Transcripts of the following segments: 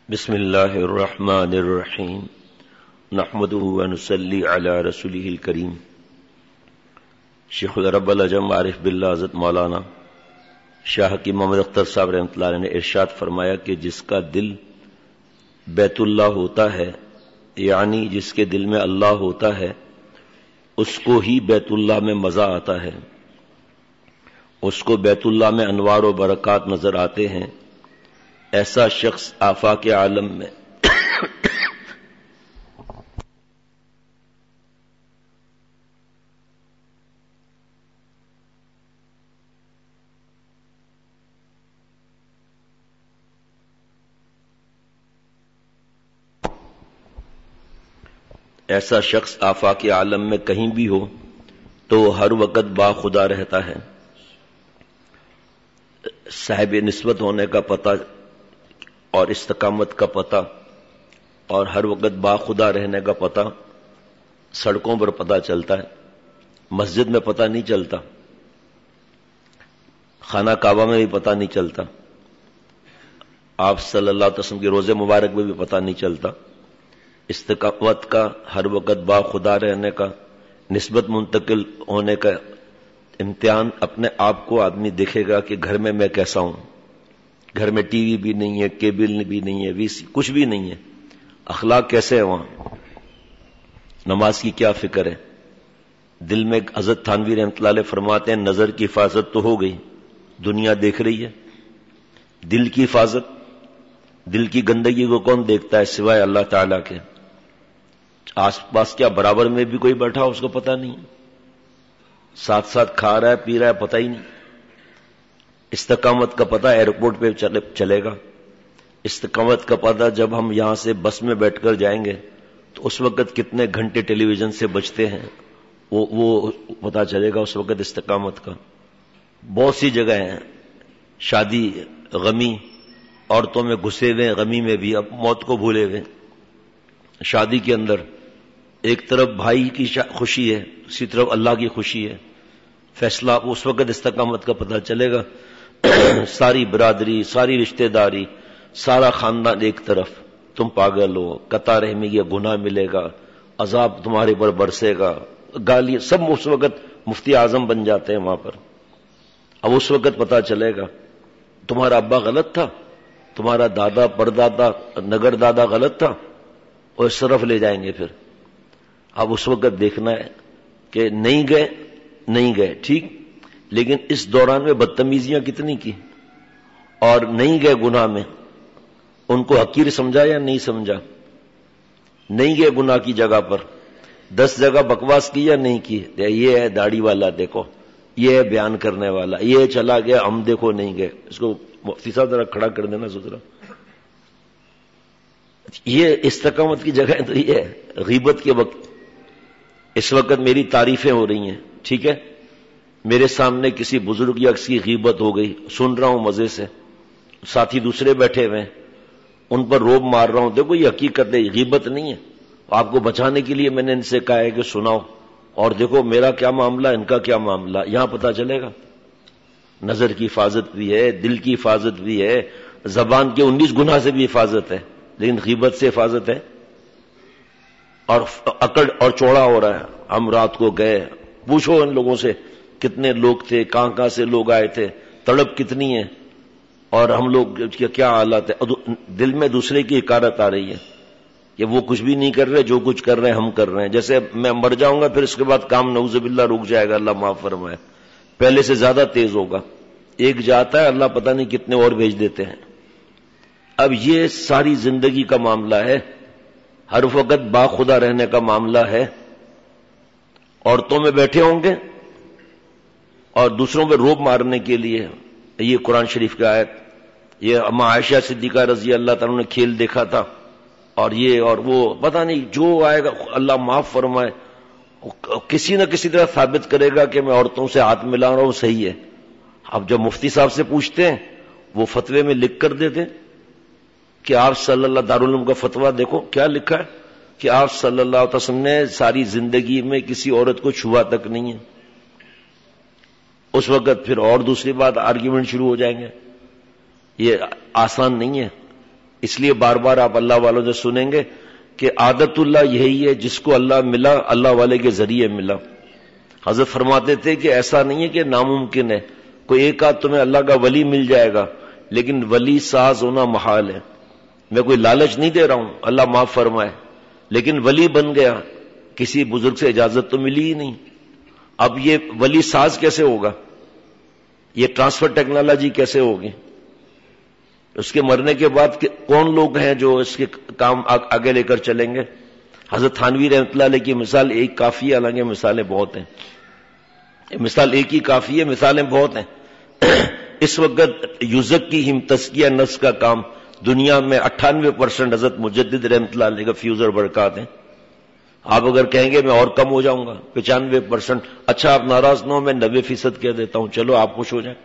بسم اللہ الرحمن الرحیم نحمدہ ونصلی علی رسولہ الکریم۔ شیخ العرب العجم عارف باللہ حضرت مولانا شاہ کی محمد اختر صاحب رحمۃ اللہ علیہ نے ارشاد فرمایا کہ جس کا دل بیت اللہ ہوتا ہے، یعنی جس کے دل میں اللہ ہوتا ہے، اس کو ہی بیت اللہ میں مزہ آتا ہے، اس کو بیت اللہ میں انوار و برکات نظر آتے ہیں۔ ایسا شخص آفاق عالم میں ایسا شخص آفاق عالم میں کہیں بھی ہو تو وہ ہر وقت با خدا رہتا ہے۔ صاحب نسبت ہونے کا پتہ اور استقامت کا پتہ اور ہر وقت با خدا رہنے کا پتہ سڑکوں پر پتہ چلتا ہے، مسجد میں پتہ نہیں چلتا، خانہ کعبہ میں بھی پتہ نہیں چلتا، آپ صلی اللہ علیہ وسلم کے روزے مبارک میں بھی پتہ نہیں چلتا۔ استقامت کا، ہر وقت با خدا رہنے کا، نسبت منتقل ہونے کا امتحان اپنے آپ کو آدمی دیکھے گا کہ گھر میں میں کیسا ہوں۔ گھر میں ٹی وی بھی نہیں ہے، کیبل بھی نہیں ہے، وی سی کچھ بھی نہیں ہے، اخلاق کیسے ہے وہاں، نماز کی کیا فکر ہے۔ دل میں حضرت تھانوی رحمۃ اللہ علیہ فرماتے ہیں نظر کی حفاظت تو ہو گئی، دنیا دیکھ رہی ہے، دل کی حفاظت، دل کی گندگی کو کون دیکھتا ہے سوائے اللہ تعالیٰ کے۔ آس پاس کیا برابر میں بھی کوئی بیٹھا اس کو پتہ نہیں، ساتھ ساتھ کھا رہا ہے پی رہا ہے پتہ ہی نہیں۔ استقامت کا پتہ ایئرپورٹ پہ چلے گا، استقامت کا پتہ جب ہم یہاں سے بس میں بیٹھ کر جائیں گے تو اس وقت کتنے گھنٹے ٹیلی ویژن سے بچتے ہیں وہ پتہ چلے گا اس وقت استقامت کا۔ بہت سی جگہ ہیں شادی غمی، عورتوں میں گھسے ہوئے غمی میں بھی اب موت کو بھولے ہوئے۔ شادی کے اندر ایک طرف بھائی کی خوشی ہے، دوسری طرف اللہ کی خوشی ہے، فیصلہ اس وقت استقامت کا پتہ چلے گا۔ ساری برادری، ساری رشتہ داری، سارا خاندان ایک طرف، تم پاگل ہو، قطع رحمی یہ گناہ ملے گا، عذاب تمہارے پر برسے گا، گالی، سب اس وقت مفتی اعظم بن جاتے ہیں وہاں پر۔ اب اس وقت پتہ چلے گا تمہارا ابا غلط تھا، تمہارا دادا پردادا نگر دادا غلط تھا، اور اس طرف لے جائیں گے پھر۔ اب اس وقت دیکھنا ہے کہ نہیں گئے ٹھیک، لیکن اس دوران میں بدتمیزیاں کتنی کی، اور نہیں گئے گناہ میں، ان کو حقیر سمجھا یا نہیں سمجھا؟ نہیں گئے گناہ کی جگہ پر، 10 جگہ بکواس کی یا نہیں کی؟ یہ ہے داڑھی والا دیکھو، یہ ہے بیان کرنے والا، یہ چلا گیا، ہم دیکھو نہیں گئے۔ اس کو مفتی صاحب ذرا کھڑا کر دینا سوچ یہ استقامت کی جگہ تو یہ ہے۔ غیبت کے وقت، اس وقت میری تعریفیں ہو رہی ہیں، ٹھیک ہے، میرے سامنے کسی بزرگ یا کسی غیبت ہو گئی، سن رہا ہوں مزے سے، ساتھی دوسرے بیٹھے ہوئے ہیں، ان پر روب مار رہا ہوں، دیکھو یہ حقیقت ہے، غیبت نہیں ہے۔ آپ کو بچانے کے لیے میں نے ان سے کہا ہے کہ سناؤ، اور دیکھو میرا کیا معاملہ، ان کا کیا معاملہ، یہاں پتہ چلے گا۔ نظر کی حفاظت بھی ہے، دل کی حفاظت بھی ہے، زبان کے 19 گناہ سے بھی حفاظت ہے، لیکن غیبت سے حفاظت ہے۔ اور اکڑ اور چوڑا ہو رہا ہے۔ ہم رات کو گئے، پوچھو ان لوگوں سے کتنے لوگ تھے، کہاں سے لوگ آئے تھے، تڑپ کتنی ہے، اور ہم لوگ کیا حالات ہے۔ دل میں دوسرے کی حقارت آ رہی ہے کہ وہ کچھ بھی نہیں کر رہے، جو کچھ کر رہے ہیں ہم کر رہے ہیں۔ جیسے میں مر جاؤں گا پھر اس کے بعد کام نعوذ باللہ رک جائے گا، اللہ معاف فرمائے، پہلے سے زیادہ تیز ہوگا۔ ایک جاتا ہے، اللہ پتہ نہیں کتنے اور بھیج دیتے ہیں۔ اب یہ ساری زندگی کا معاملہ ہے، ہر وقت با خدا رہنے کا معاملہ ہے۔ عورتوں میں بیٹھے ہوں گے اور دوسروں پہ روب مارنے کے لیے، یہ قرآن شریف کی آیت، یہ اما عائشہ صدیقہ رضی اللہ تعالیٰ نے کھیل دیکھا تھا، اور یہ اور وہ پتہ نہیں جو آئے گا، اللہ معاف فرمائے، کسی نہ کسی طرح ثابت کرے گا کہ میں عورتوں سے ہاتھ ملا رہا ہوں، صحیح ہے۔ اب جب مفتی صاحب سے پوچھتے ہیں، وہ فتوے میں لکھ کر دیتے کہ آپ صلی اللہ، دارالعلوم کا فتویٰ دیکھو کیا لکھا ہے کہ آپ صلی اللہ علیہ وسلم نے ساری زندگی میں کسی عورت کو چھوا تک نہیں ہے۔ اس وقت پھر اور دوسری بات آرگیومنٹ شروع ہو جائیں گے۔ یہ آسان نہیں ہے، اس لیے بار بار آپ اللہ والوں سے سنیں گے کہ عادت اللہ یہی ہے، جس کو اللہ ملا اللہ والے کے ذریعے ملا۔ حضرت فرماتے تھے کہ ایسا نہیں ہے کہ ناممکن ہے، کوئی ایک آدھ تمہیں اللہ کا ولی مل جائے گا، لیکن ولی ساز ہونا محال ہے۔ میں کوئی لالچ نہیں دے رہا ہوں، اللہ معاف فرمائے، لیکن ولی بن گیا، کسی بزرگ سے اجازت تو ملی ہی نہیں۔ اب یہ ولی ساز کیسے ہوگا؟ یہ ٹرانسفر ٹیکنالوجی کیسے ہوگی؟ اس کے مرنے کے بعد کون لوگ ہیں جو اس کے کام آگے لے کر چلیں گے؟ حضرت تھانوی رحمۃ اللہ علیہ کی مثال ایک کافی ہے، حالانکہ مثالیں بہت ہیں، مثال ایک ہی کافی ہے، مثالیں بہت ہیں۔ اس وقت یوزک کی تزکیہ نفس کا کام دنیا میں 98% حضرت مجدد رحمۃ اللہ علیہ کا فیوز اور برکات ہیں۔ آپ اگر کہیں گے میں اور کم ہو جاؤں گا 95%، اچھا آپ ناراض نہ ہو، میں 90% کہہ دیتا ہوں، چلو آپ خوش ہو جائیں۔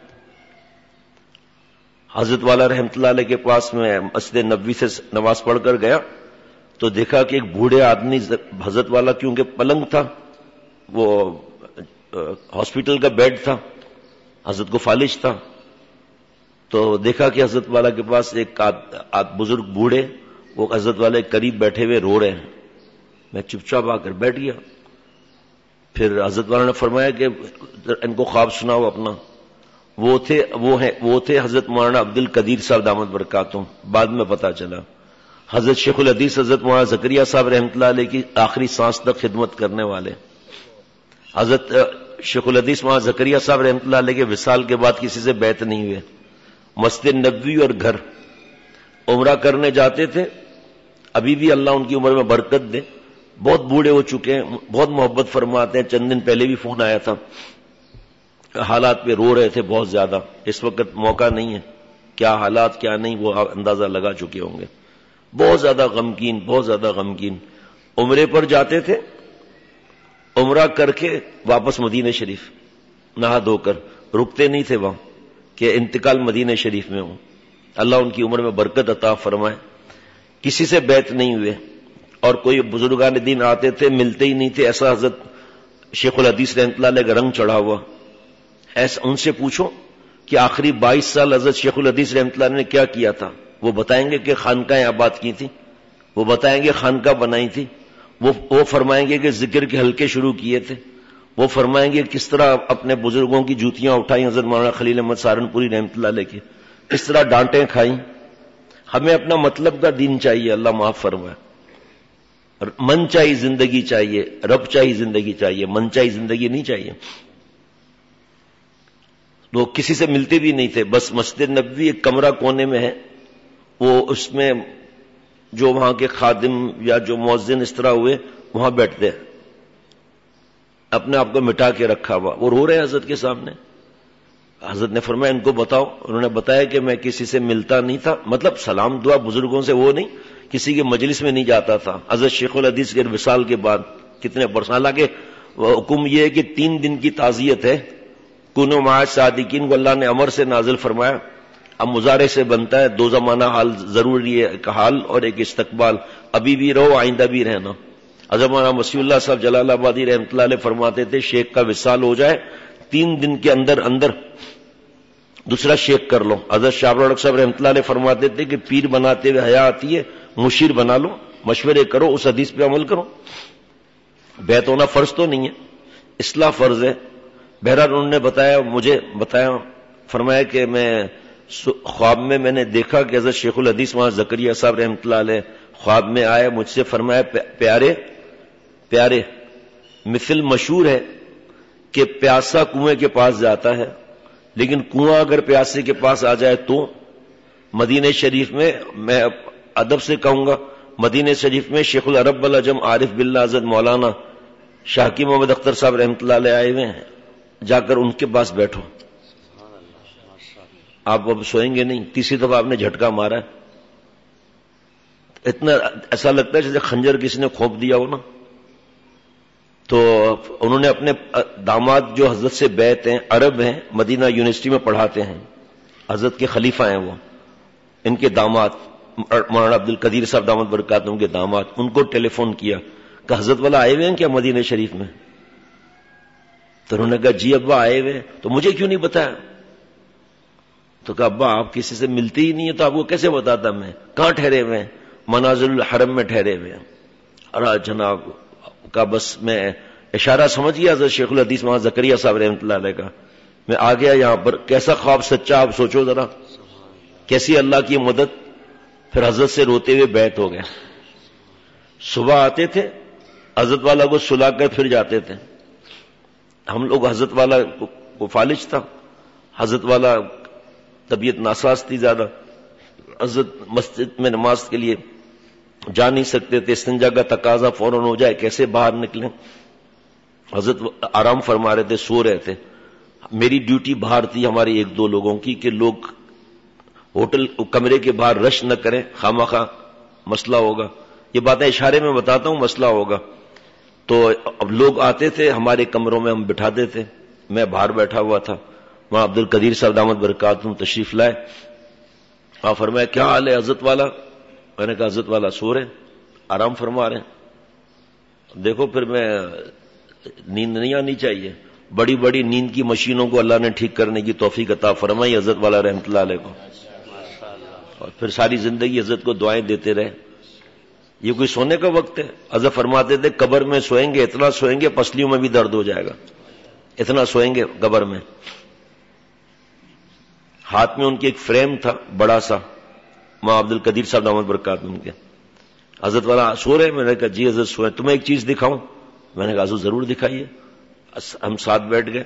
حضرت والا رحمۃ اللہ علیہ کے پاس میں مسجد نبوی سے نماز پڑھ کر گیا تو دیکھا کہ ایک بوڑھے آدمی، حضرت والا کیونکہ پلنگ تھا، وہ ہاسپٹل کا بیڈ تھا، حضرت کو فالج تھا، تو دیکھا کہ حضرت والا کے پاس ایک بزرگ بوڑھے وہ حضرت والے قریب بیٹھے ہوئے رو رہے ہیں۔ میں چپ چاپ آ کر بیٹھ گیا۔ پھر حضرت والا نے فرمایا کہ ان کو خواب سناؤ اپنا۔ وہ تھے حضرت مولانا عبد القدیر صاحب دامت برکاتہم، بعد میں پتا چلا حضرت شیخ الحدیث حضرت مولانا زکریا صاحب رحمۃ اللہ علیہ کی آخری سانس تک خدمت کرنے والے۔ حضرت شیخ الحدیث مولانا زکریا صاحب رحمۃ اللہ علیہ کے وصال کے بعد کسی سے بیعت نہیں ہوئے، مسجد نبوی اور گھر عمرہ کرنے جاتے تھے۔ ابھی بھی اللہ ان کی عمر میں برکت دے، بہت بوڑھے ہو چکے ہیں، بہت محبت فرماتے ہیں۔ چند دن پہلے بھی فون آیا تھا، حالات پہ رو رہے تھے بہت زیادہ۔ اس وقت موقع نہیں ہے، کیا حالات کیا نہیں وہ اندازہ لگا چکے ہوں گے۔ بہت زیادہ غمگین، بہت زیادہ غمگین۔ عمرے پر جاتے تھے، عمرہ کر کے واپس مدینہ شریف نہا دھو کر، رکتے نہیں تھے وہاں کہ انتقال مدینہ شریف میں ہوں۔ اللہ ان کی عمر میں برکت عطا فرمائے۔ کسی سے بیعت نہیں ہوئے، اور کوئی بزرگان دین آتے تھے ملتے ہی نہیں تھے، ایسا حضرت شیخ الحدیث رحمۃ اللہ علیہ کا رنگ چڑھا ہوا۔ ایسا ان سے پوچھو کہ آخری 22 سال حضرت شیخ الحدیث رحمۃ اللہ نے کیا کیا تھا، وہ بتائیں گے کہ خانقاہیں آباد کی تھی، وہ بتائیں گے خانقاہ بنائی تھی، وہ فرمائیں گے کہ ذکر کے حلقے شروع کیے تھے، وہ فرمائیں گے کس طرح اپنے بزرگوں کی جوتیاں اٹھائیں حضرت مولانا خلیل احمد سہارنپوری رحمۃ اللہ علیہ کی، کس طرح ڈانٹیں کھائیں۔ ہمیں اپنا مطلب کا دین چاہیے، اللہ معاف فرمائے۔ من چاہیے زندگی چاہیے، رب چاہیے زندگی چاہیے، من چاہیے زندگی نہیں چاہیے۔ وہ کسی سے ملتے بھی نہیں تھے، بس مسجد نبوی ایک کمرہ کونے میں ہے، وہ اس میں جو وہاں کے خادم یا جو مؤذن اس طرح ہوئے وہاں بیٹھتے ہیں، اپنے آپ کو مٹا کے رکھا ہوا، وہ رو رہے ہیں حضرت کے سامنے۔ حضرت نے فرمایا ان کو بتاؤ، انہوں نے بتایا کہ میں کسی سے ملتا نہیں تھا، مطلب سلام دعا بزرگوں سے وہ نہیں، کسی کے مجلس میں نہیں جاتا تھا۔ حضرت شیخ الحدیث کے وصال کے بعد کتنے برس، حالانکہ حکم یہ ہے کہ 3 دن کی تعزیت ہے، کنو مع صادقین کو اللہ نے امر سے نازل فرمایا۔ اب مظاہرے سے بنتا ہے، 2 زمانہ حال ضروری ہے، ایک حال اور ایک استقبال، ابھی بھی رہو آئندہ بھی رہنا۔ حضرت مولانا مسیح اللہ صاحب جلال آبادی رحمۃ اللہ علیہ فرماتے تھے شیخ کا وصال ہو جائے 3 دن کے اندر اندر دوسرا شیخ کر لو۔ حضرت شاہ الحق صاحب رحمۃ اللہ علیہ فرماتے تھے کہ پیر بناتے ہوئے حیا آتی ہے، مشیر بنا لو، مشورے کرو، اس حدیث پہ عمل کرو۔ بیعت ہونا فرض تو نہیں ہے، اصلاح فرض ہے۔ بہرحال انہوں نے مجھے بتایا، فرمایا کہ میں خواب میں نے دیکھا کہ حضرت شیخ الحدیث مولانا زکریا صاحب رحمۃ اللہ علیہ خواب میں آئے، مجھ سے فرمایا پیارے پیارے، مثل مشہور ہے کہ پیاسا کنویں کے پاس جاتا ہے، لیکن کنواں اگر پیاسے کے پاس آ جائے تو مدینہ شریف میں ادب سے کہوں گا، مدینہ شریف میں شیخ العرب العجم عارف باللہ حضرت مولانا شاکی محمد اختر صاحب رحمۃ اللہ علیہ آئے ہوئے ہیں، جا کر ان کے پاس بیٹھو۔ آپ اب سوئیں گے نہیں، تیسری دفعہ آپ نے جھٹکا مارا ہے، اتنا ایسا لگتا ہے جیسے خنجر کسی نے کھونپ دیا ہو نا۔ تو انہوں نے اپنے داماد جو حضرت سے بیعت ہیں، عرب ہیں، مدینہ یونیورسٹی میں پڑھاتے ہیں، حضرت کے خلیفہ ہیں وہ، ان کے داماد مولانا عبد القدیر صاحب دامت برکاتہم کے داماد، ان کو ٹیلی فون کیا کہ حضرت والا آئے ہوئے ہیں کیا مدینہ شریف میں؟ تو انہوں نے کہا جی ابا آئے ہوئے، تو مجھے کیوں نہیں بتایا؟ تو کہا ابا آپ کسی سے ملتی ہی نہیں ہے تو آپ کو کیسے بتاتا میں؟ کہاں ٹھہرے ہوئے ہیں؟ منازل الحرم میں ٹھہرے ہوئے ہیں. ارا جناب کا بس میں اشارہ سمجھ گیا حضرت شیخ الحدیث مولانا زکریا صاحب رحمۃ اللہ علیہ کا. میں آ گیا یہاں پر. کیسا خواب سچا آپ سوچو ذرا, کیسی اللہ کی مدد. پھر حضرت سے روتے ہوئے بیعت ہو گئے. صبح آتے تھے, حضرت والا کو سلا کر پھر جاتے تھے. ہم لوگ حضرت والا کو فالج تھا, حضرت والا طبیعت ناساز تھی زیادہ, حضرت مسجد میں نماز کے لیے جا نہیں سکتے تھے, استنجا کا تقاضا فوراً ہو جائے کیسے باہر نکلیں. حضرت آرام فرما رہے تھے, سو رہے تھے. میری ڈیوٹی باہر تھی ہماری ایک دو لوگوں کی کہ لوگ ہوٹل کمرے کے باہر رش نہ کریں, خامخواہ مسئلہ ہوگا. یہ باتیں اشارے میں بتاتا ہوں, مسئلہ ہوگا. تو اب لوگ آتے تھے ہمارے کمروں میں, ہم بٹھاتے تھے. میں باہر بیٹھا ہوا تھا, وہاں عبد القدیر صاحب دامت برکاتہم تشریف لائے. آپ فرمایا کیا حال ہے حضرت والا؟ میں نے کہا حضرت والا سو رہے, آرام فرما رہے ہیں. دیکھو پھر میں نیند نہیں آنی چاہیے. بڑی بڑی نیند کی مشینوں کو اللہ نے ٹھیک کرنے کی توفیق عطا فرمائی حضرت والا رحمۃ اللہ علیہ کو. اور پھر ساری زندگی حضرت کو دعائیں دیتے رہے. یہ کوئی سونے کا وقت ہے؟ حضرت فرماتے تھے قبر میں سوئیں گے, اتنا سوئیں گے پسلیوں میں بھی درد ہو جائے گا, اتنا سوئیں گے قبر میں. ہاتھ میں ان کے ایک فریم تھا بڑا سا, ماں عبد القدیر صاحب دامت برکاتہم کے. حضرت والا سو رہے, میں نے کہا جی حضرت سوئے, تمہیں ایک چیز دکھاؤں؟ میں نے کہا حضرت ضرور دکھائیے. ہم ساتھ بیٹھ گئے,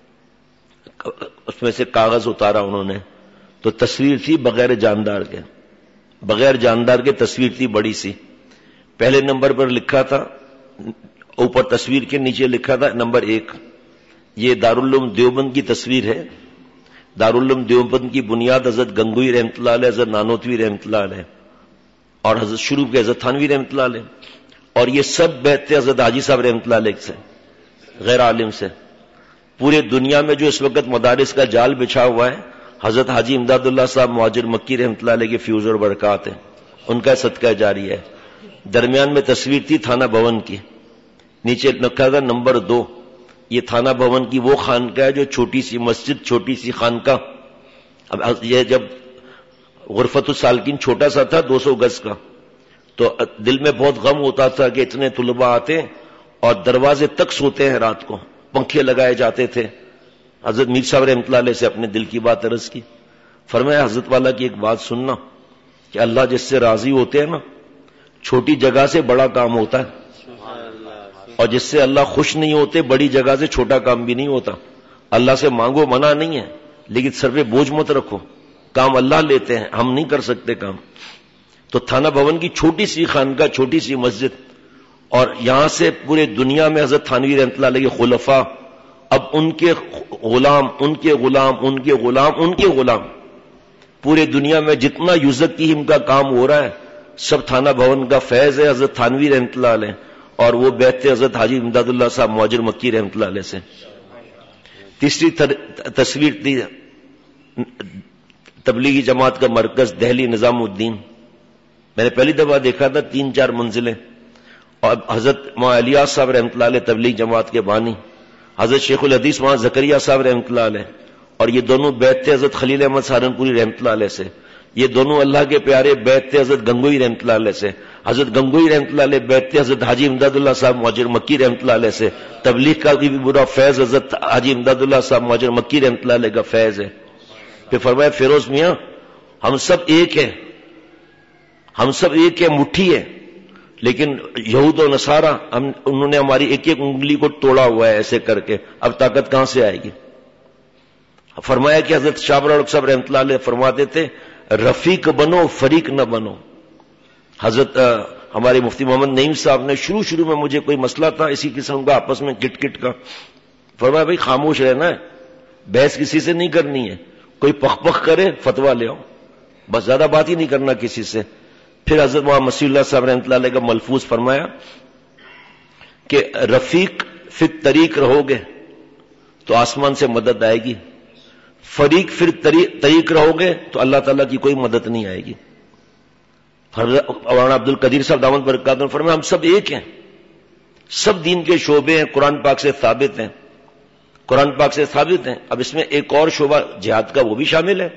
اس میں سے کاغذ اتارا انہوں نے, تو تصویر تھی بغیر جاندار کے, بغیر جاندار کے تصویر تھی بڑی سی. پہلے نمبر پر لکھا تھا, اوپر تصویر کے نیچے لکھا تھا نمبر 1. یہ دارالعلوم دیوبند کی تصویر ہے. دارالعلوم دیوبند کی بنیاد حضرت گنگوئی رحمۃ اللہ علیہ, حضرت نانوتوی رحمۃ اللہ علیہ اور حضرت شروع کے حضرت تھانوی رحمۃ اللہ علیہ. اور یہ سب بیعت تھے حضرت حاجی صاحب رحمۃ اللہ علیہ سے, غیر عالم سے. پورے دنیا میں جو اس وقت مدارس کا جال بچھا ہوا ہے, حضرت حاجی امداد اللہ صاحب مہاجر مکی رحمۃ اللہ علیہ کے فیوز اور برکات ہیں, ان کا صدقہ جاری ہے. درمیان میں تصویر تھی تھانہ بھون کی, نیچے لکھا تھا نمبر 2. یہ تھانہ بھون کی وہ خانقاہ ہے جو چھوٹی سی مسجد, چھوٹی سی خانقاہ. اب یہ جب غرفت السالکین چھوٹا سا تھا 200 گز کا, تو دل میں بہت غم ہوتا تھا کہ اتنے طلباء آتے اور دروازے تک سوتے ہیں رات کو, پنکھے لگائے جاتے تھے. حضرت میر صاحب رحمۃ اللہ علیہ سے اپنے دل کی بات عرض کی. فرمایا حضرت والا کی ایک بات سننا, کہ اللہ جس سے راضی ہوتے ہیں نا, چھوٹی جگہ سے بڑا کام ہوتا ہے, اور جس سے اللہ خوش نہیں ہوتے بڑی جگہ سے چھوٹا کام بھی نہیں ہوتا. اللہ سے مانگو, منع نہیں ہے, لیکن سر پہ بوجھ مت رکھو, کام اللہ لیتے ہیں, ہم نہیں کر سکتے کام. تو تھانہ بھون کی چھوٹی سی خانقاہ, چھوٹی سی مسجد, اور یہاں سے پورے دنیا میں حضرت تھانوی رحمۃ اللہ علیہ کے خلفاء, اب ان کے غلام, ان کے غلام, ان کے غلام, ان کے غلام, پورے دنیا میں جتنا یوزکیم کا کام ہو رہا ہے سب تھانہ بھون کا فیض ہے حضرت تھانوی رحمۃ اللہ علیہ, اور وہ بیعت حضرت حاجی امداد اللہ صاحب مہاجر مکی رحمۃ اللہ علیہ سے. تیسری تصویر تھی تبلیغی جماعت کا مرکز دہلی نظام الدین. میں نے پہلی دفعہ دیکھا تھا 3-4 منزلیں, اور حضرت مولانا الیاس صاحب رحمۃ اللہ علیہ تبلیغ جماعت کے بانی, حضرت شیخ الحدیث مولانا زکریا صاحب رحمۃ اللہ علیہ, اور یہ دونوں بیعت تھے حضرت خلیل احمد سہارنپوری رحمۃ اللہ علیہ سے. یہ دونوں اللہ کے پیارے بیعت تھے حضرت گنگوئی رحمۃ اللہ علیہ سے. حضرت گنگوئی رحمۃ اللہ علیہ بیعت تھے حضرت حاجی امداد اللہ صاحب مہاجر مکی رحمۃ اللہ علیہ سے. تبلیغ کا بھی برا فیض حضرت حاجی امداد اللہ صاحب مہاجر مکی رحمۃ اللہ علیہ کا فیض ہے. پھر فرمایا فیروز میاں ہم سب ایک ہیں, ہم سب ایک ہے, مٹھی ہے, لیکن یہود و نصارہ انہوں نے ہماری ایک ایک انگلی کو توڑا ہوا ہے ایسے کر کے, اب طاقت کہاں سے آئے گی. فرمایا کہ حضرت شاہ برالق صاحب رحمۃ اللہ علیہ فرماتے تھے رفیق بنو فریق نہ بنو. حضرت ہمارے مفتی محمد نعیم صاحب نے شروع میں مجھے کوئی مسئلہ تھا اسی قسم کا آپس میں کٹ کٹ کا, فرمایا بھائی خاموش رہنا ہے, بحث کسی سے نہیں کرنی ہے, کوئی پخ پخ کرے فتوا لے آؤ, بس زیادہ بات ہی نہیں کرنا کسی سے. پھر حضرت مولانا مسیح اللہ صاحب رحمۃ اللہ علیہ کا ملفوظ فرمایا کہ رفیق فی طریق رہو گے تو آسمان سے مدد آئے گی, فریق پھر طریق رہو گے تو اللہ تعالیٰ کی کوئی مدد نہیں آئے گی. مولانا عبد القدیر صاحب دامت برکاتہم نے فرمایا ہم سب ایک ہیں, سب دین کے شعبے ہیں, قرآن پاک سے ثابت ہیں, قرآن پاک سے ثابت ہیں. اب اس میں ایک اور شعبہ جہاد کا وہ بھی شامل ہے,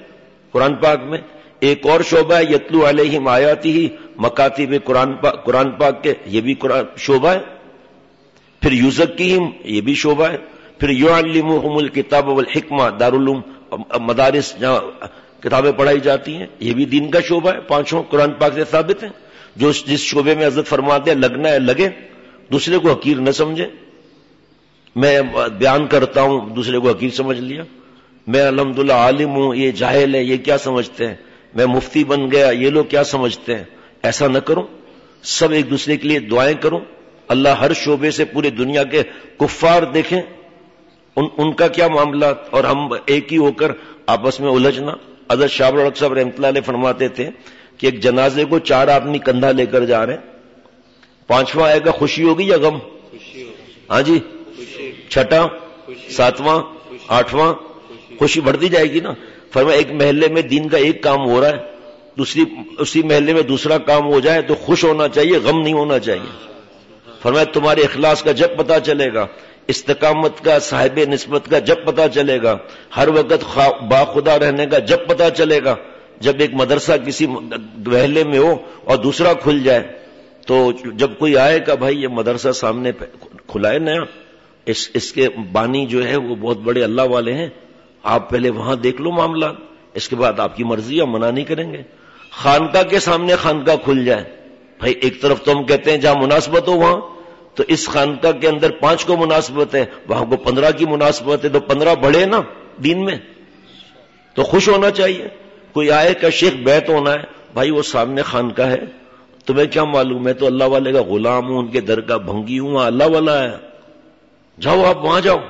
قرآن پاک میں ایک اور شعبہ ہے یتلو علیہم آیاتہ مکاتب قرآن پاک کے، یہ بھی قرآن شعبہ ہے. پھر یزکیہم، یہ بھی شعبہ ہے. پھر یعلمہم الکتاب والحکمہ، دارالعلوم مدارس جہاں کتابیں پڑھائی جاتی ہیں، یہ بھی دین کا شعبہ ہے. پانچوں قرآن پاک سے ثابت ہیں. جو جس شعبے میں حضرت فرماتے ہیں لگنا ہے لگے، دوسرے کو حقیر نہ سمجھے. میں بیان کرتا ہوں دوسرے کو حقیر سمجھ لیا، میں الحمدللہ عالم ہوں یہ جاہل ہے یہ کیا سمجھتے ہیں، میں مفتی بن گیا یہ لوگ کیا سمجھتے ہیں. ایسا نہ کرو، سب ایک دوسرے کے لیے دعائیں کرو. اللہ ہر شعبے سے پوری دنیا کے کفار دیکھیں ان کا کیا معاملات، اور ہم ایک ہی ہو کر آپس میں الجھنا. حضرت شاہ الحق صاحب رحمۃ اللہ علیہ فرماتے تھے کہ ایک جنازے کو 4 آدمی کندھا لے کر جا رہے ہیں، 5واں آئے گا خوشی ہوگی یا غم؟ ہاں جی. 6واں 7واں 8واں خوشی بڑھتی جائے گی نا. فرمایا ایک محلے میں دین کا ایک کام ہو رہا ہے، اسی محلے میں دوسرا کام ہو جائے تو خوش ہونا چاہیے، غم نہیں ہونا چاہیے. فرمایا تمہارے اخلاص کا جب پتہ چلے گا، استقامت کا صاحب نسبت کا جب پتہ چلے گا، ہر وقت باخدا رہنے کا جب پتہ چلے گا. جب ایک مدرسہ کسی محلے میں ہو اور دوسرا کھل جائے تو جب کوئی آئے کہ بھائی یہ مدرسہ سامنے کھلا ہے نیا، اس کے بانی جو ہے وہ بہت بڑے اللہ والے ہیں، آپ پہلے وہاں دیکھ لو معاملات، اس کے بعد آپ کی مرضی، ہم منع نہیں کریں گے. خانقاہ کے سامنے خانقاہ کھل جائے، بھائی ایک طرف تو ہم کہتے ہیں جہاں مناسبت ہو وہاں، تو اس خانقاہ کے اندر 5 کو مناسبت ہے، وہاں کو 15 کی مناسبت ہے، تو 15 بڑھے نا دین میں، تو خوش ہونا چاہیے. کوئی آئے کہ شیخ بیعت ہونا ہے، بھائی وہ سامنے خانقاہ ہے، تمہیں کیا معلوم، میں تو اللہ والے کا غلام ہوں، ان کے در کا بھنگی ہوں، وہاں اللہ والا ہے، جاؤ آپ وہاں جاؤ.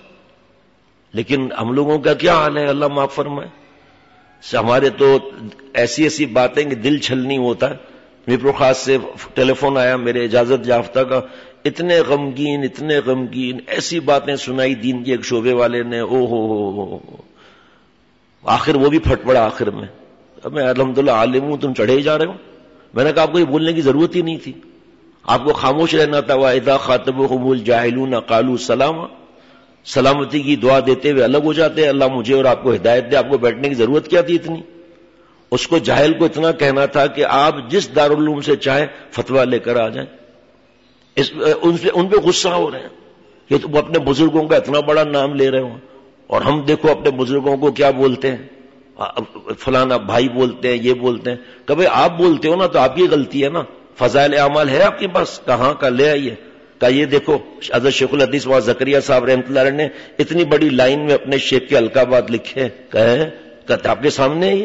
لیکن ہم لوگوں کا کیا حال ہے، اللہ معاف فرمائے. ہمارے تو ایسی باتیں کہ دل چھلنی ہوتا ہے. میرے خاص سے ٹیلی فون آیا میرے اجازت یافتہ کا، اتنے غمگین ایسی باتیں سنائی دین کے ایک شعبے والے نے، او ہو آخر وہ بھی پھٹ پڑا آخر میں. اب میں الحمدللہ عالم ہوں، تم چڑھے ہی جا رہے ہو. میں نے کہا آپ کو یہ بولنے کی ضرورت ہی نہیں تھی، آپ کو خاموش رہنا تھا. وَإِذَا خَاطَبَهُمُ الْجَاهِلُونَ قَالُوا سَلَامًا، سلامتی کی دعا دیتے ہوئے الگ ہو جاتے ہیں. اللہ مجھے اور آپ کو ہدایت دے، آپ کو بیٹھنے کی ضرورت کیا تھی اتنی؟ اس کو جاہل کو اتنا کہنا تھا کہ آپ جس دارالعلوم سے چاہے فتویٰ لے کر آ جائیں. ان پہ غصہ ہو رہے ہیں کہ تم اپنے بزرگوں کا اتنا بڑا نام لے رہے ہو، اور ہم دیکھو اپنے بزرگوں کو کیا بولتے ہیں، فلانا بھائی بولتے ہیں، یہ بولتے ہیں. کبھی آپ بولتے ہو نا تو آپ کی غلطی ہے نا. فضائل اعمال ہے آپ کے پاس، کہاں کا لے آئیے. کہ یہ دیکھو حضرت شیخ الحدیث وہاں زکریا صاحب رحمۃ اللہ علیہ نے اتنی بڑی لائن میں اپنے شیخ کے القابات لکھے، کہتے آپ کے سامنے ہے. یہ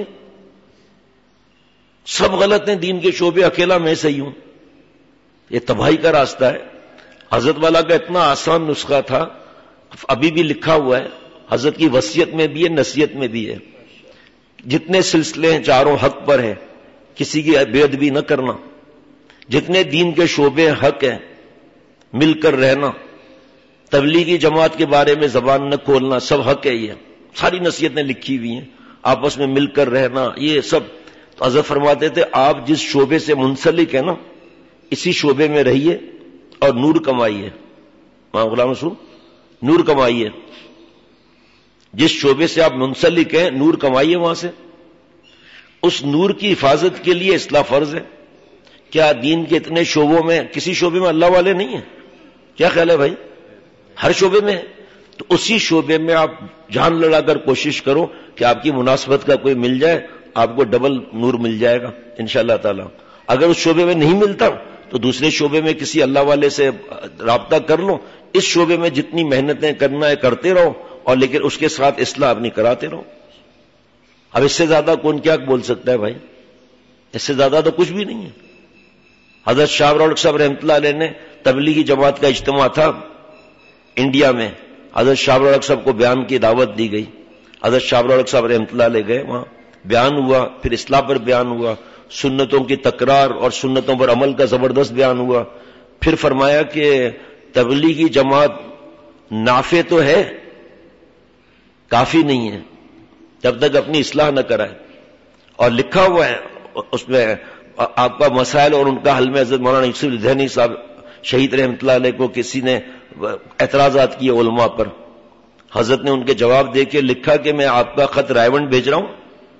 سب غلط ہیں دین کے شعبے، اکیلا میں صحیح ہوں. یہ تباہی کا راستہ ہے. حضرت والا کا اتنا آسان نسخہ تھا، ابھی بھی لکھا ہوا ہے، حضرت کی وصیت میں بھی ہے، نصیحت میں بھی ہے. جتنے سلسلے ہیں چاروں حق پر ہیں، کسی کی بے ادبی نہ کرنا. جتنے دین کے شعبے حق ہیں، مل کر رہنا. تبلیغی جماعت کے بارے میں زبان نہ کھولنا، سب حق ہے. یہ ساری نصیحتیں لکھی ہوئی ہیں. آپس میں مل کر رہنا، یہ سب. تو حضرت فرماتے تھے آپ جس شعبے سے منسلک ہیں نا، اسی شعبے میں رہیے اور نور کمائیے. غلام رسول، نور کمائیے. جس شعبے سے آپ منسلک ہیں نور کمائیے وہاں سے. اس نور کی حفاظت کے لیے اصلاح فرض ہے. کیا دین کے اتنے شعبوں میں کسی شعبے میں اللہ والے نہیں ہیں؟ کیا خیال ہے بھائی؟ ہر شعبے میں. تو اسی شعبے میں آپ جان لڑا کر کوشش کرو کہ آپ کی مناسبت کا کوئی مل جائے، آپ کو ڈبل نور مل جائے گا انشاءاللہ تعالی. اگر اس شعبے میں نہیں ملتا تو دوسرے شعبے میں کسی اللہ والے سے رابطہ کر لو. اس شعبے میں جتنی محنتیں کرنا ہے کرتے رہو، اور لیکن اس کے ساتھ اصلاح اپنی کراتے رہو. اب اس سے زیادہ کون کیا بول سکتا ہے بھائی؟ اس سے زیادہ تو کچھ بھی نہیں ہے. حضرت شاہ الحق صاحب رحمۃ اللہ علیہ نے تبلیغی جماعت کا اجتماع تھا انڈیا میں. حضرت شاہ الحق صاحب کو بیان کی دعوت دی گئی. حضرت شاہ الحق صاحب رحمۃ اللہ علیہ گئے، وہاں بیان ہوا، پھر اصلاح پر بیان ہوا، سنتوں کی تکرار اور سنتوں پر عمل کا زبردست بیان ہوا. پھر فرمایا کہ تبلیغی جماعت نافع تو ہے، کافی نہیں ہے جب تک اپنی اصلاح نہ کرائے. اور لکھا ہوا ہے اس میں آپ کا مسائل اور ان کا حل میں حضرت مولانا یوسف ذہنی صاحب شہید رحمۃ اللہ علیہ کو کسی نے اعتراضات کیے علماء پر. حضرت نے ان کے جواب دے کے لکھا کہ میں آپ کا خط رائے ونڈ بھیج رہا ہوں،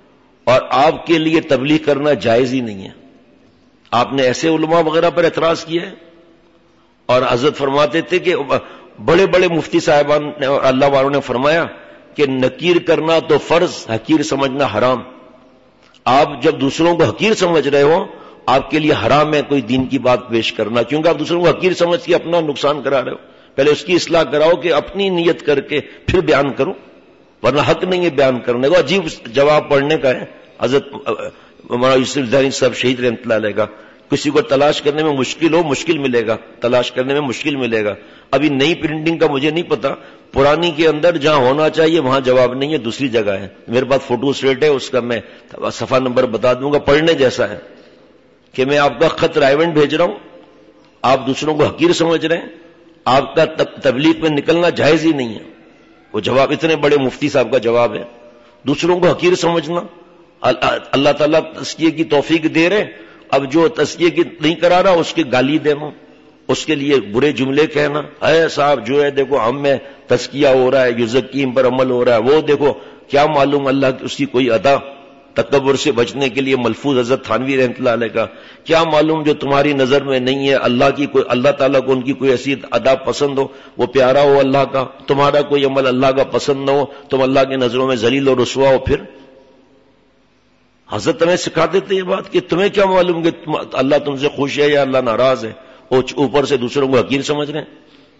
اور آپ کے لیے تبلیغ کرنا جائز ہی نہیں ہے. آپ نے ایسے علماء وغیرہ پر اعتراض کیا ہے. اور حضرت فرماتے تھے کہ بڑے بڑے مفتی صاحبان نے اور اللہ والوں نے فرمایا کہ نکیر کرنا تو فرض، حقیر سمجھنا حرام. آپ جب دوسروں کو حقیر سمجھ رہے ہو، آپ کے لیے حرام ہے کوئی دین کی بات پیش کرنا، کیونکہ آپ دوسروں کو حقیر سمجھ کے اپنا نقصان کرا رہے ہو. پہلے اس کی اصلاح کراؤ کہ اپنی نیت کر کے پھر بیان کرو، ورنہ حق نہیں ہے بیان کرنے کو. عجیب جواب پڑھنے کا ہے. حضرت مولانا یوسف زہری صاحب شہید رحمۃ اللہ علیہ کا، کسی کو تلاش کرنے میں مشکل ہو، مشکل ملے گا، تلاش کرنے میں مشکل ملے گا. ابھی نئی پرنٹنگ کا مجھے نہیں پتا، پرانی کے اندر جہاں ہونا چاہیے وہاں جواب نہیں ہے، دوسری جگہ ہے. میرے پاس فوٹو اسٹیٹ ہے، اس کا میں صفحہ نمبر بتا دوں گا. پڑھنے جیسا ہے کہ میں آپ کا خط رائیونٹ بھیج رہا ہوں، آپ دوسروں کو حقیر سمجھ رہے ہیں، آپ کا تبلیغ میں نکلنا جائز ہی نہیں ہے. وہ جواب اتنے بڑے مفتی صاحب کا جواب ہے. دوسروں کو حقیر سمجھنا، اللہ تعالیٰ تزکیے کی توفیق دے رہے، اب جو تزکیے کی نہیں کرا رہا اس کی گالی دینا، اس کے لیے برے جملے کہنا، اے صاحب جو ہے دیکھو ہم میں تزکیہ ہو رہا ہے، یزکیم پر عمل ہو رہا ہے، وہ دیکھو کیا معلوم اللہ اس کی کوئی ادا. تکبر سے بچنے کے لیے ملفوظ حضرت تھانوی رحمۃ اللہ علیہ کا، کیا معلوم جو تمہاری نظر میں نہیں ہے اللہ تعالیٰ کو ان کی کوئی ایسی ادا پسند ہو، وہ پیارا ہو اللہ کا، تمہارا کوئی عمل اللہ کا پسند نہ ہو، تم اللہ کی نظروں میں ذلیل و رسوا ہو. پھر حضرت ہمیں سکھا دیتے یہ بات کہ تمہیں کیا معلوم کہ اللہ تم سے خوش ہے یا اللہ ناراض ہے. وہ اوپر سے دوسروں کو حقیر سمجھ رہے ہیں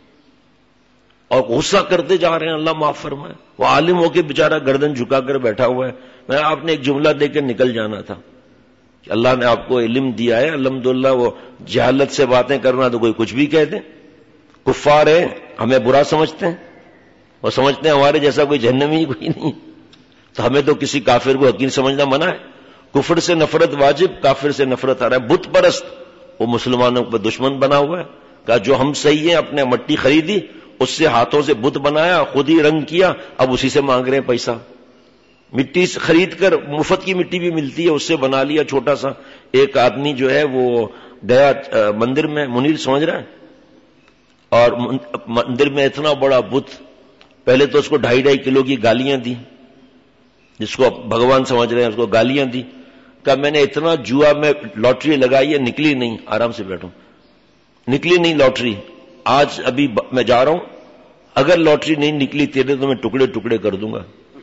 اور غصہ کرتے جا رہے ہیں. اللہ معاف فرمائے. وہ عالم ہو کے بیچارہ گردن جھکا کر بیٹھا ہوا ہے. میں آپ نے ایک جملہ دے کے نکل جانا تھا کہ اللہ نے آپ کو علم دیا ہے الحمدللہ. وہ جہالت سے باتیں کرنا تو کوئی کچھ بھی کہہ دے. کفار ہے ہمیں برا سمجھتے ہیں، وہ سمجھتے ہیں ہمارے جیسا کوئی جہنمی کوئی نہیں، تو ہمیں تو کسی کافر کو حقیر سمجھنا منع ہے. کفر سے نفرت واجب، کافر سے نفرت آ رہا ہے. بت پرست وہ مسلمانوں پر دشمن بنا ہوا ہے. کہا جو ہم صحیح ہیں، اپنے مٹی خریدی، اس سے ہاتھوں سے بت بنایا، خود ہی رنگ کیا، اب اسی سے مانگ رہے ہیں پیسہ. مٹی سے خرید کر، مفت کی مٹی بھی ملتی ہے، اس سے بنا لیا چھوٹا سا. ایک آدمی جو ہے وہ گیا مندر میں، منیر سمجھ رہا ہے، اور مندر میں اتنا بڑا بت، پہلے تو اس کو 2.5 کلو کی گالیاں دی، جس کو بھگوان سمجھ رہے ہیں اس کو گالیاں دی. کہا میں نے اتنا جوا میں لاٹری لگائی ہے، نکلی نہیں. آرام سے بیٹھو، نکلی نہیں لاٹری. آج ابھی میں جا رہا ہوں، اگر لاٹری نہیں نکلی تیرے تو میں ٹکڑے ٹکڑے کر دوں گا.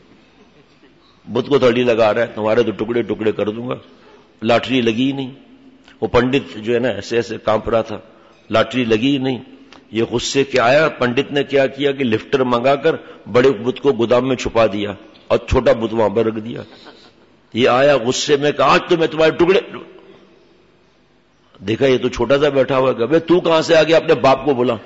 بت کو تھوڑی لگا رہا ہے، تمہارے تو ٹکڑے ٹکڑے کر دوں گا. لاٹری لگی ہی نہیں. وہ پنڈت جو ہے نا ایسے ایسے کانپ رہا تھا، لاٹری لگی ہی نہیں. یہ غصے کے آیا. پنڈت نے کیا کیا کہ لفٹر منگا کر بڑے بت کو گودام میں چھپا دیا اور چھوٹا بت وہاں پر رکھ دیا. یہ آیا غصے میں، کہا آج تو میں تمہارے ٹکڑے. دیکھا یہ تو چھوٹا سا بیٹھا ہوا ہے. تو کہاں سے آ گیا؟ اپنے باپ کو بولا.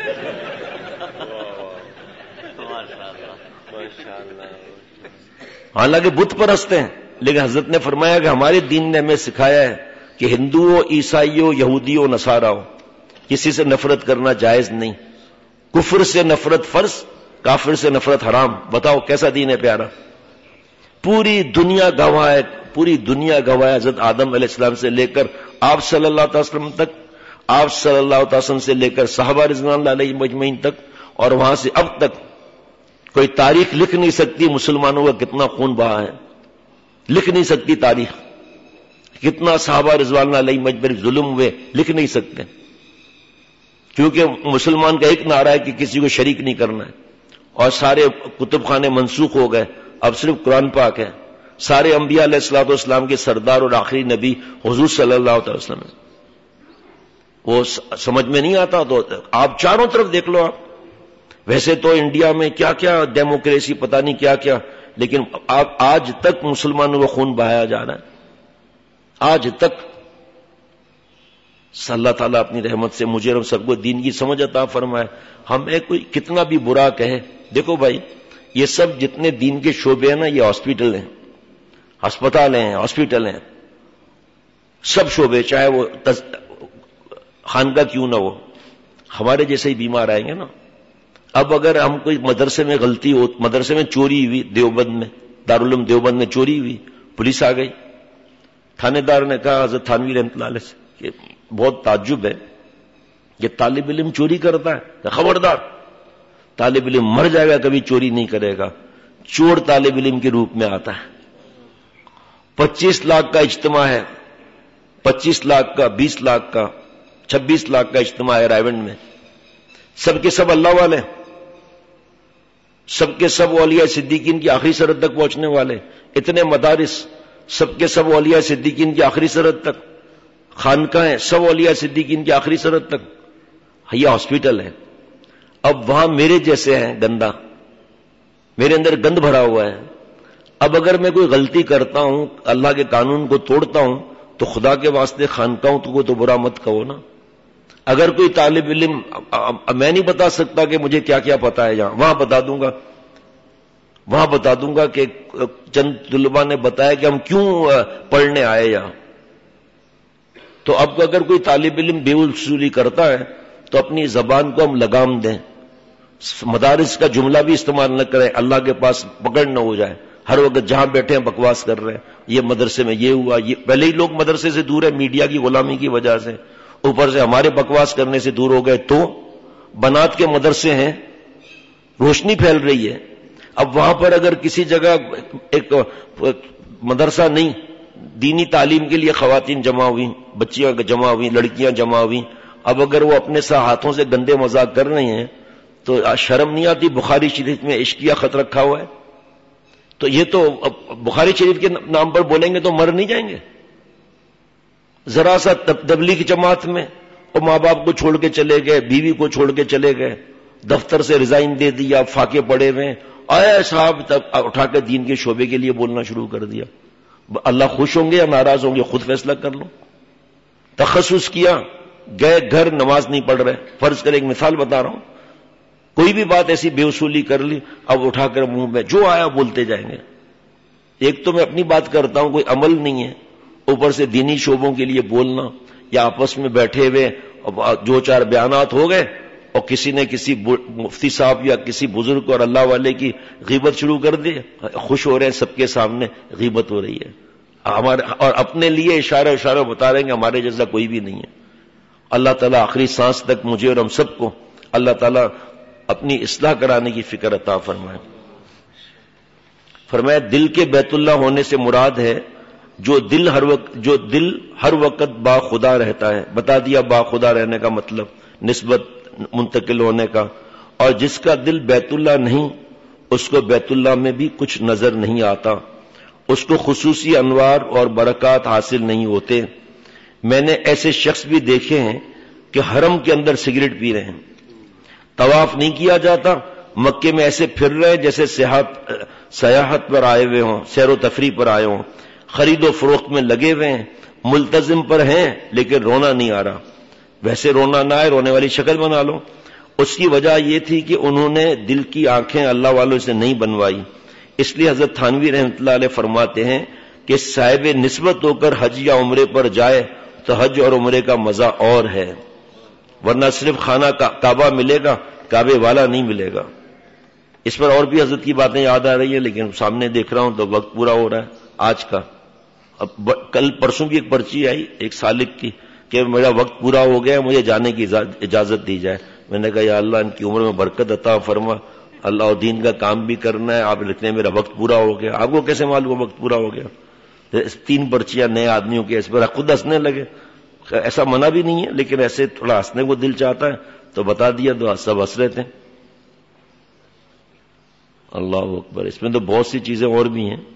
حالانکہ بت پرست ہیں، لیکن حضرت نے فرمایا کہ ہمارے دین نے ہمیں سکھایا ہے کہ ہندو ہو، عیسائی ہو، یہودی ہو، نصارہ ہو، کسی سے نفرت کرنا جائز نہیں. کفر سے نفرت فرض، کافر سے نفرت حرام. بتاؤ کیسا دین ہے پیارا. پوری دنیا گواہ ہے، پوری دنیا گواہ ہے. حضرت آدم علیہ السلام سے لے کر آپ صلی اللہ علیہ وسلم تک، آپ صلی اللہ علیہ وسلم سے لے کر صحابہ رضوان اللہ علیہ مجمعین تک، اور وہاں سے اب تک کوئی تاریخ لکھ نہیں سکتی مسلمانوں کا کتنا خون بہا ہے. لکھ نہیں سکتی تاریخ، کتنا صحابہ رضوان اللہ علیہ مجمعین ظلم ہوئے، لکھ نہیں سکتے. کیونکہ مسلمان کا ایک نعرہ ہے کہ کسی کو شریک نہیں کرنا ہے، اور سارے کتب خانے منسوخ ہو گئے، اب صرف قرآن پاک ہے. سارے انبیاء علیہ الصلوۃ والسلام کے سردار اور آخری نبی حضور صلی اللہ علیہ وسلم ہے. وہ سمجھ میں نہیں آتا تو آپ چاروں طرف دیکھ لو. آپ ویسے تو انڈیا میں کیا کیا ڈیموکریسی، پتہ نہیں کیا کیا، لیکن آج تک مسلمانوں کو خون بہایا جا رہا ہے. آج تک. اللہ تعالیٰ اپنی رحمت سے مجھے اور سب کو دین کی سمجھ عطا فرمائے. ہمیں کوئی کتنا بھی برا کہے، دیکھو بھائی یہ سب جتنے دین کے شعبے ہیں نا، یہ ہاسپٹل ہیں، ہسپتال ہیں، ہاسپٹل ہیں، سب شعبے، چاہے وہ خانقاہ کیوں نہ ہو. ہمارے جیسے ہی بیمار آئیں گے نا. اب اگر ہم کوئی مدرسے میں غلطی ہو، مدرسے میں چوری ہوئی دیوبند میں، دارالعلوم دیوبند میں چوری ہوئی، پولیس آ گئی. تھانے دار نے کہا حضرت تھانوی رحمۃ اللہ علیہ سے کہ بہت تعجب ہے کہ طالب علم چوری کرتا ہے، خبردار طالب علم مر جائے گا کبھی چوری نہیں کرے گا. چور طالب علم کے روپ میں آتا ہے 25 लाख का इज्तिमा है, 25 लाख का, 20 लाख का, 26 लाख का इज्तिमा है रायवंड में, सबके सब अल्लाह वाले, सबके सब औलिया सिद्दीकीन की आखिरी सरहद तक पहुंचने वाले, इतने मदारिस, सबके सब औलिया सिद्दीकीन की आखिरी सरहद तक, खानकाहें सब औलिया सिद्दीकीन की आखिरी सरहद तक, ये हॉस्पिटल है। अब वहां मेरे जैसे हैं गंदा, मेरे अंदर गंद भरा हुआ है। अब अगर मैं कोई गलती करता हूं, अल्लाह के कानून को तोड़ता हूं, तो खुदा के वास्ते खानकाहों को तो बुरा मत कहो ना। अगर कोई तालिब इल्म, मैं नहीं बता सकता कि मुझे क्या क्या पता है, यहां वहां बता दूंगा, वहां बता दूंगा कि चंद तुलबा ने बताया कि हम क्यों पढ़ने आए यहां। तो अब अगर कोई तालिब इल्म बेउसूली करता है तो अपनी जबान को हम लगाम दें, मदारिस का जुमला भी इस्तेमाल न करें, अल्लाह के पास पकड़ न हो जाए। हर वक्त जहां बैठे हैं बकवास कर रहे हैं, ये मदरसे में ये हुआ, ये पहले ही लोग मदरसे से दूर है मीडिया की गुलामी की वजह से, ऊपर से हमारे बकवास करने से दूर हो गए। तो बनात के मदरसे हैं, रोशनी फैल रही है। अब वहां पर अगर किसी जगह एक मदरसा नहीं, दीनी तालीम के लिए खवातीन जमा हुई, बच्चियां जमा हुई, लड़कियां जमा हुई, अब अगर वो अपने हाथों से गंदे मजाक कर रहे हैं तो शर्म नहीं आती? बुखारी शरीफ में इश्किया खत रखा हुआ है, तो ये तो बुखारी शरीफ के नाम पर बोलेंगे तो मर नहीं जाएंगे? जरा सा तबलीग जमात में और मां बाप को छोड़ के चले गए, बीवी को छोड़ के चले गए, दफ्तर से रिजाइन दे दिया, फाके पड़े हुए, आया साहब तब उठा के दीन के शोबे के लिए बोलना शुरू कर दिया। अल्लाह खुश होंगे या नाराज होंगे, खुद फैसला कर लो। तखस्सुस किया, गए घर, नमाज नहीं पढ़ रहे, फर्ज कर एक मिसाल बता रहा हूं, कोई भी बात ऐसी बेउसूली कर ली, अब उठाकर मुंह में जो आया बोलते जाएंगे। एक तो मैं अपनी बात करता हूं, कोई अमल नहीं है, ऊपर से दीनी शोबों के लिए बोलना, या आपस में बैठे हुए जो चार बयानात हो गए और किसी ने किसी मुफ्ती साहब या किसी बुजुर्ग और अल्लाह वाले की गीबत शुरू कर दी, खुश हो रहे हैं, सबके सामने गीबत हो रही है हमारे, और अपने लिए इशारा बता रहे हैं कि हमारे जैसा कोई भी नहीं है। अल्लाह ताला आखिरी सांस तक मुझे और हम सबको अल्लाह ताला अपनी इस्लाह कराने की फिक्र अता फरमाए। फरमाया दिल के बैतुल्लाह होने से मुराद है जो दिल हर वक्त बाखुदा रहता है। बता दिया बाखुदा रहने का मतलब, निस्बत मुंतकिल होने का। और जिसका दिल बैतुल्लाह नहीं, उसको बैतुल्लाह में भी कुछ नजर नहीं आता, उसको खुसूसी अनवार और बरकत हासिल नहीं होते। मैंने ऐसे शख्स भी देखे हैं कि हरम के अंदर सिगरेट पी रहे हैं, तवाफ नहीं किया जाता, मक्के में ऐसे फिर रहे हैं जैसे सयाहत पर आए हुए हों, सैरो तफरी पर आए हों, खरीदो फरोख्त में लगे हुए हैं, मुल्तजिम पर हैं लेकिन रोना नहीं आ रहा। वैसे रोना ना आए, रोने वाली शक्ल बना लो। उसकी वजह यह थी कि उन्होंने दिल की आंखें अल्लाह वालों से नहीं बनवाई। इसलिए हजरत थानवी रहमतुल्लाह अलैह फरमाते हैं कि साहिब निस्बत होकर हज या उम्रे पर जाए तो हज और उम्रे का मजा और है, वरना सिर्फ खाना काबा मिलेगा, काबे वाला नहीं मिलेगा। इस पर और भी हजरत की बातें याद आ रही है, लेकिन सामने देख रहा हूं तो वक्त पूरा हो रहा है आज का। अब कल परसों की एक पर्ची आई एक सालिक की कि मेरा वक्त पूरा हो गया, मुझे जाने की इजाजत दी जाए। मैंने कहा या अल्लाह इनकी उम्र में बरकत अता फरमा, अल्लाह और दीन का काम भी करना है, आप लिखने मेरा वक्त पूरा हो गया। आपको कैसे मालूम वक्त पूरा हो गया? 3 पर्चियां नए आदमियों की, इस पर खुद हंसने लगे। ऐसा मना भी नहीं है, लेकिन ऐसे थोड़ा हंसने को दिल चाहता है तो बता दिया, तो सब हंस रहे थे। अल्लाह अकबर। इसमें तो बहुत सी चीजें और भी हैं।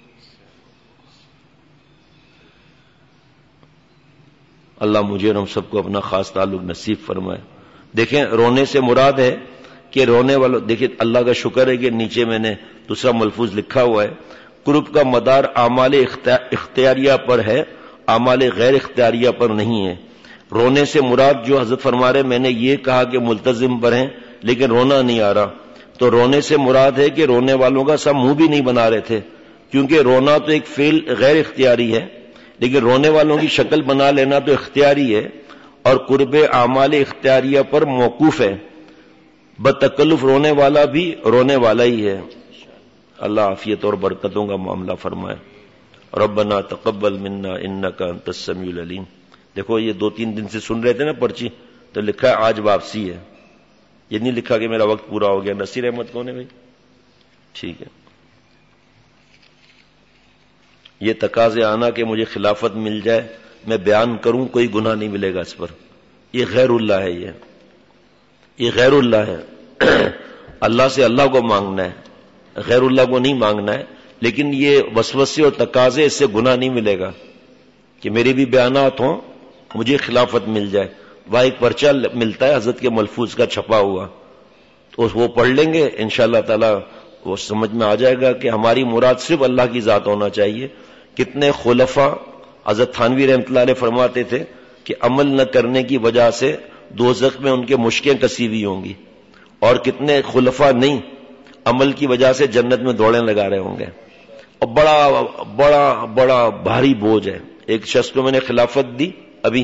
अल्लाह मुझे और हम सबको अपना खास ताल्लुक नसीब फरमाए। देखें, रोने से मुराद है कि रोने वालों, देखिए अल्लाह का शुक्र है कि नीचे मैंने दूसरा मलफूज लिखा हुआ है, कुर्ब का मदार आमाल इख्तियारिया पर है, आमाल गैर इख्तियारिया पर नहीं है। रोने से मुराद जो हजरत फरमा रहे, मैंने ये कहा कि मुल्तजिम पर हैं लेकिन रोना नहीं आ रहा, तो रोने से मुराद है कि रोने वालों का सब मुंह भी नहीं बना रहे थे, क्योंकि रोना तो एक फेल गैर इख्तियारी है, लेकिन रोने वालों की शक्ल बना लेना तो इख्तियारी है, और कुर्ब आमाल इख्तियारिया पर मौकूफ है। बतकल्लुफ रोने वाला भी रोने वाला ही है। अल्लाह आफियत और बरकतों का मामला फरमाए। रब्बना तक़ब्बल मिन्ना इन्नका अंतस समीउल अलीम। देखो ये 2-3 दिन से सुन रहे थे ना पर्ची, तो लिखा है आज वापसी है, ये नहीं लिखा कि मेरा वक्त पूरा हो गया। नसीर अहमद कौन है भाई? ठीक है, یہ تقاضے آنا کہ مجھے خلافت مل جائے، میں بیان کروں، کوئی گناہ نہیں ملے گا اس پر. یہ غیر اللہ ہے، یہ غیر اللہ ہے. اللہ سے اللہ کو مانگنا ہے، غیر اللہ کو نہیں مانگنا ہے. لیکن یہ وسوسے اور تقاضے، اس سے گناہ نہیں ملے گا کہ میرے بھی بیانات ہوں، مجھے خلافت مل جائے. وہاں ایک پرچہ ملتا ہے حضرت کے ملفوظ کا چھپا ہوا، تو وہ پڑھ لیں گے انشاءاللہ تعالی، وہ سمجھ میں آ جائے گا کہ ہماری مراد صرف اللہ کی ذات ہونا چاہیے. کتنے خلفاء، حضرت تھانوی رحمۃ اللہ علیہ فرماتے تھے کہ عمل نہ کرنے کی وجہ سے دوزخ میں ان کے مشکیں کسی ہوئی ہوں گی، اور کتنے خلفاء نہیں، عمل کی وجہ سے جنت میں دوڑیں لگا رہے ہوں گے. اور بڑا بڑا بڑا بھاری بوجھ ہے. ایک شخص کو میں نے خلافت دی ابھی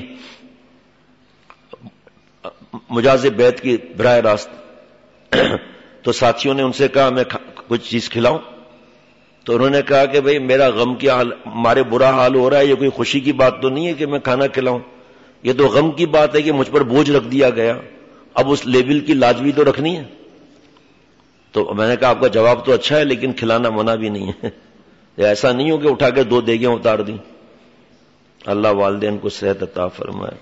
مجاز بیعت کی براہ راست، تو ساتھیوں نے ان سے کہا میں کچھ چیز کھلاؤں، تو انہوں نے کہا کہ بھئی میرا غم کی حال، ہمارے برا حال ہو رہا ہے، یہ کوئی خوشی کی بات تو نہیں ہے کہ میں کھانا کھلاؤں، یہ تو غم کی بات ہے کہ مجھ پر بوجھ رکھ دیا گیا، اب اس لیول کی لاج بھی تو رکھنی ہے. تو میں نے کہا آپ کا جواب تو اچھا ہے لیکن کھلانا منع بھی نہیں ہے. ایسا نہیں ہو کہ اٹھا کے 2 دیگیں اتار دیں. اللہ والدین کو صحت عطا فرمائے.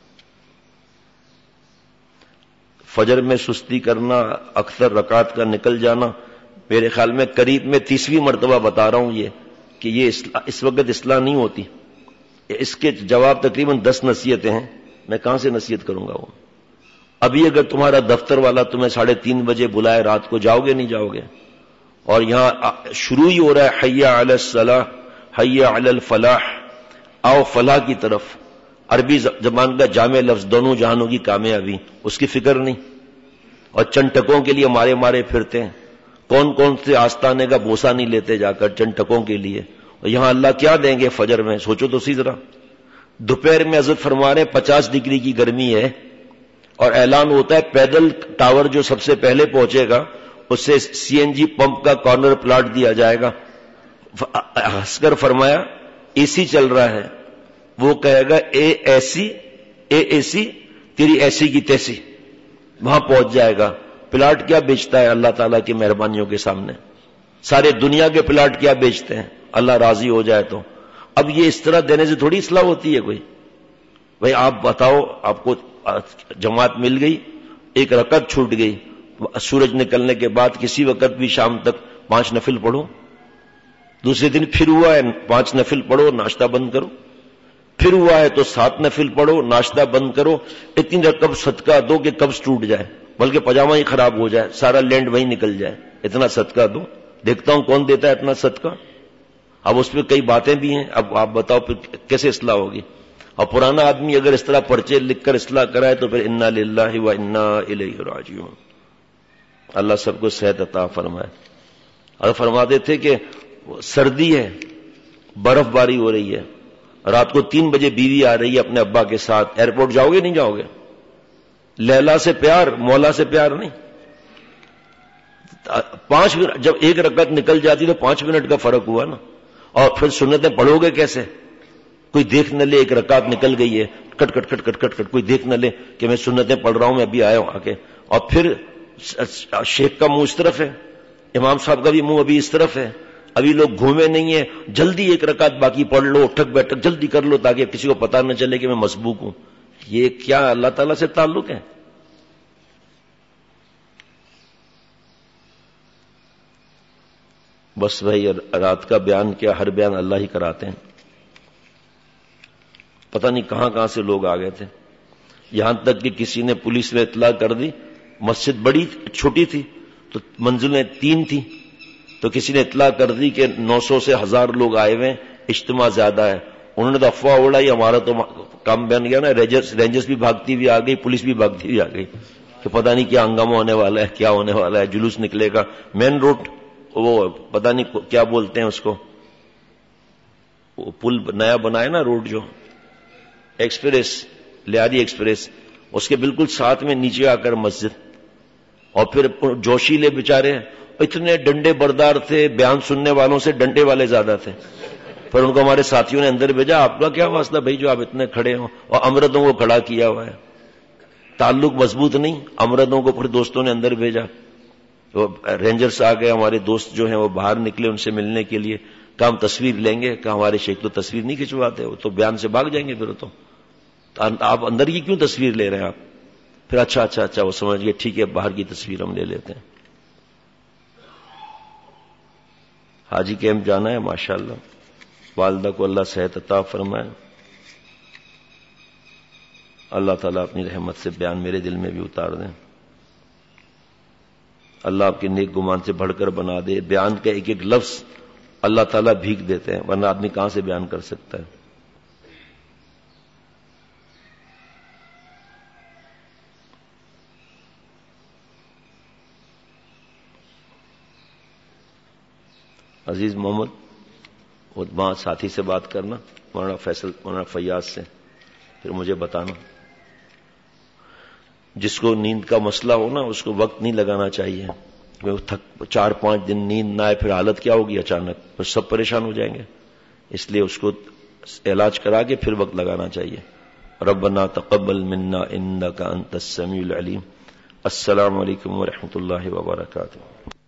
فجر میں سستی کرنا، اکثر رکعت کا نکل جانا، میرے خیال میں قریب میں 30ویں مرتبہ بتا رہا ہوں یہ کہ یہ اس وقت اصلاح نہیں ہوتی. اس کے جواب تقریباً 10 نصیحتیں ہیں، میں کہاں سے نصیحت کروں گا وہ. ابھی اگر تمہارا دفتر والا تمہیں 3:30 بجے بلائے رات کو، جاؤ گے نہیں جاؤ گے؟ اور یہاں شروع ہی ہو رہا ہے حی علی الصلاح حی علی الفلاح، آؤ فلاح کی طرف. عربی زبان کا جامع لفظ، دونوں جہانوں کی کامیابی، اس کی فکر نہیں. اور چند ٹکوں کے لیے مارے مارے پھرتے ہیں. کون کون سے آستانے کا بوسہ نہیں لیتے جا کر چند ٹکوں کے لیے. اور یہاں اللہ کیا دیں گے فجر میں، سوچو تو سی ذرا. دوپہر میں حضرت فرما رہے 50 ڈگری کی گرمی ہے، اور اعلان ہوتا ہے پیدل ٹاور جو سب سے پہلے پہنچے گا اسے CNG پمپ کا کارنر پلاٹ دیا جائے گا. ہنس کر فرمایا اے سی چل رہا ہے، وہ کہے گا اے سی تیری ایسی کی تیسی، وہاں پہنچ جائے گا. پلاٹ کیا بیچتا ہے اللہ تعالیٰ کی مہربانیوں کے سامنے؟ سارے دنیا کے پلاٹ کیا بیچتے ہیں اللہ راضی ہو جائے تو. اب یہ اس طرح دینے سے تھوڑی اصلاح ہوتی ہے کوئی. بھئی آپ بتاؤ، آپ کو جماعت مل گئی، ایک رکعت چھوٹ گئی، سورج نکلنے کے بعد کسی وقت بھی شام تک 5 نفل پڑھو. دوسرے دن پھر ہوا ہے 5 نفل پڑھو، ناشتہ بند کرو. پھر ہوا ہے تو 7 نفل پڑھو، ناشتہ بند کرو. اتنی رقم صدقہ دو کہ قبض ٹوٹ جائے، بلکہ پاجامہ ہی خراب ہو جائے، سارا لینڈ وہیں نکل جائے. اتنا صدقہ دو. دیکھتا ہوں کون دیتا ہے اتنا صدقہ. اب اس پہ کئی باتیں بھی ہیں، اب آپ بتاؤ پھر کیسے اصلاح ہوگی؟ اور پرانا آدمی اگر اس طرح پرچے لکھ کر اصلاح کرائے تو پھر انا للہ و انا الیہ راجعون. اللہ سب کو صحت عطا فرمائے. اور فرماتے تھے کہ سردی ہے، برف باری ہو رہی ہے، رات کو 3 بجے بیوی آ رہی ہے اپنے ابا کے ساتھ، ایئرپورٹ جاؤ گے نہیں جاؤ گے؟ لیلا سے پیار، مولا سے پیار نہیں. 5 منٹ جب ایک رکعت نکل جاتی تو 5 منٹ کا فرق ہوا نا. اور پھر سنتیں پڑھو گے کیسے؟ کوئی دیکھ نہ لے ایک رکعت نکل گئی ہے، کٹ کٹ کٹ کٹ کٹ کٹ، کوئی دیکھ نہ لے کہ میں سنتیں پڑھ رہا ہوں، میں ابھی آیا ہوں آ کے. اور پھر شیخ کا منہ اس طرف ہے، امام صاحب کا بھی منہ ابھی اس طرف ہے، ابھی لوگ گھومے نہیں ہیں، جلدی ایک رکعت باقی پڑھ لو، اٹھک بیٹھک جلدی کر لو تاکہ کسی کو پتہ نہ چلے کہ میں مسبوق ہوں. یہ کیا اللہ تعالیٰ سے تعلق ہے؟ بس بھائی رات کا بیان کیا، ہر بیان اللہ ہی کراتے ہیں. پتہ نہیں کہاں کہاں سے لوگ آ گئے تھے. یہاں تک کہ کسی نے پولیس میں اطلاع کر دی، مسجد بڑی چھوٹی تھی تو منزلیں 3 تھی، تو کسی نے اطلاع کر دی کہ 900 سے 1000 لوگ آئے ہوئے، اجتماع زیادہ ہے. انہوں نے تو افواہ اڑائی، ہمارا تو کام بن گیا نا. رینجرز بھی بھاگتی ہوئی آ گئی، پولیس بھی بھاگتی ہوئی آ گئی کہ پتہ نہیں کیا ہنگامہ ہونے والا ہے، کیا ہونے والا ہے، جلوس نکلے گا. مین روڈ وہ پتہ نہیں کیا بولتے ہیں اس کو، وہ پل نیا بنایا نا روڈ جو ایکسپریس، لیاری ایکسپریس، اس کے بالکل ساتھ میں نیچے آ کر مسجد. اور پھر جوشیلے بیچارے اتنے ڈنڈے بردار تھے، بیان سننے والوں سے ڈنڈے والے زیادہ تھے. پھر ان کو ہمارے ساتھیوں نے اندر بھیجا، آپ کا کیا واسطہ بھائی جو آپ اتنے کھڑے ہوں؟ اور امردوں کو کھڑا کیا ہوا ہے، تعلق مضبوط نہیں. امردوں کو پھر دوستوں نے اندر بھیجا. وہ رینجرز آ گئے، ہمارے دوست جو ہیں وہ باہر نکلے ان سے ملنے کے لیے. کہ ہم تصویر لیں گے کہ ہمارے شیخ تو تصویر نہیں کھنچواتے، وہ تو بیان سے بھاگ جائیں گے. پھر تو آپ اندر کی کیوں تصویر لے رہے ہیں آپ؟ پھر اچھا وہ سمجھ گئے ٹھیک ہے باہر کی تصویر ہم لے لیتے ہیں. حاجی کیمپ جانا ہے ماشاءاللہ، والدہ کو اللہ صحت عطا فرمائے. اللہ تعالیٰ اپنی رحمت سے بیان میرے دل میں بھی اتار دیں. اللہ آپ کے نیک گمان سے بڑھ کر بنا دے. بیان کا ایک ایک لفظ اللہ تعالیٰ بھیگ دیتے ہیں، ورنہ آدمی کہاں سے بیان کر سکتا ہے. عزیز محمد وہ وہاں ساتھی سے بات کرنا، مولانا فیاض سے، پھر مجھے بتانا. جس کو نیند کا مسئلہ ہو نا اس کو وقت نہیں لگانا چاہیے. 4-5 دن نیند نہ آئے پھر حالت کیا ہوگی اچانک، پھر سب پریشان ہو جائیں گے. اس لیے اس کو علاج کرا کے پھر وقت لگانا چاہیے. ربنا تقبل منا انک انت السمیع العلیم. السلام علیکم ورحمۃ اللہ وبرکاتہ.